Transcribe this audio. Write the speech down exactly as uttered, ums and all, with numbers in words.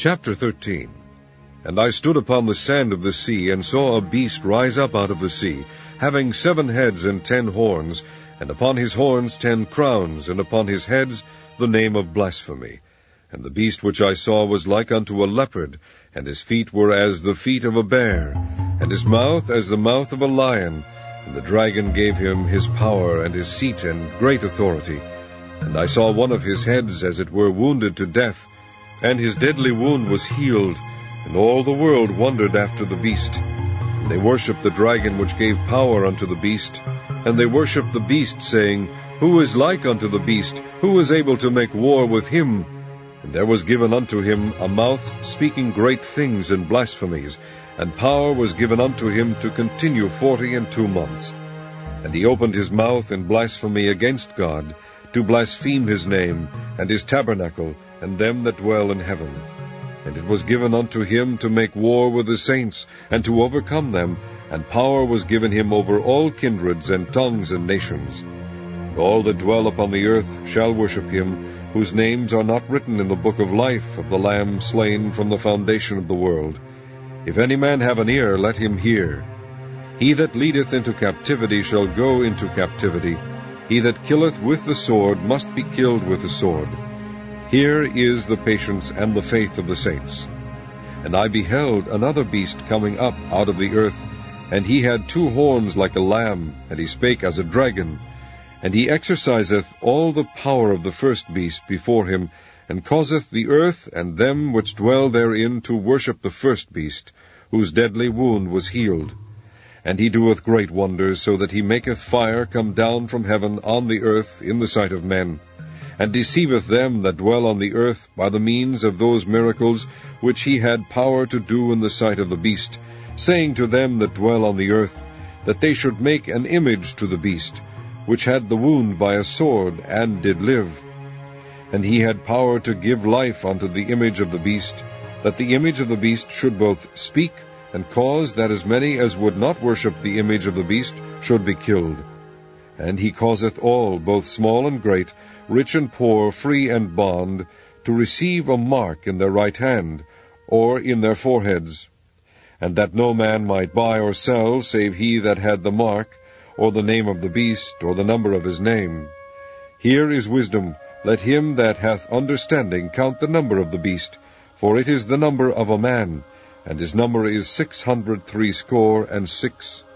Chapter thirteen. And I stood upon the sand of the sea, and saw a beast rise up out of the sea, having seven heads and ten horns, and upon his horns ten crowns, and upon his heads the name of blasphemy. And the beast which I saw was like unto a leopard, and his feet were as the feet of a bear, and his mouth as the mouth of a lion. And the dragon gave him his power, and his seat, and great authority. And I saw one of his heads as it were wounded to death, and his deadly wound was healed, and all the world wondered after the beast. And they worshipped the dragon which gave power unto the beast, and they worshipped the beast, saying, Who is like unto the beast? Who is able to make war with him? And there was given unto him a mouth speaking great things and blasphemies, and power was given unto him to continue forty and two months. And he opened his mouth in blasphemy against God, to blaspheme his name, and his tabernacle, and them that dwell in heaven. And it was given unto him to make war with the saints, and to overcome them, and power was given him over all kindreds and tongues and nations. And all that dwell upon the earth shall worship him, whose names are not written in the book of life of the Lamb slain from the foundation of the world. If any man have an ear, let him hear. He that leadeth into captivity shall go into captivity. He that killeth with the sword must be killed with the sword. Here is the patience and the faith of the saints. And I beheld another beast coming up out of the earth, and he had two horns like a lamb, and he spake as a dragon. And he exerciseth all the power of the first beast before him, and causeth the earth and them which dwell therein to worship the first beast, whose deadly wound was healed. And he doeth great wonders, so that he maketh fire come down from heaven on the earth in the sight of men, and deceiveth them that dwell on the earth by the means of those miracles which he had power to do in the sight of the beast, saying to them that dwell on the earth, that they should make an image to the beast, which had the wound by a sword, and did live. And he had power to give life unto the image of the beast, that the image of the beast should both speak, and cause that as many as would not worship the image of the beast should be killed. And he causeth all, both small and great, rich and poor, free and bond, to receive a mark in their right hand, or in their foreheads, and that no man might buy or sell, save he that had the mark, or the name of the beast, or the number of his name. Here is wisdom. Let him that hath understanding count the number of the beast, for it is the number of a man, and his number is six hundred threescore and six.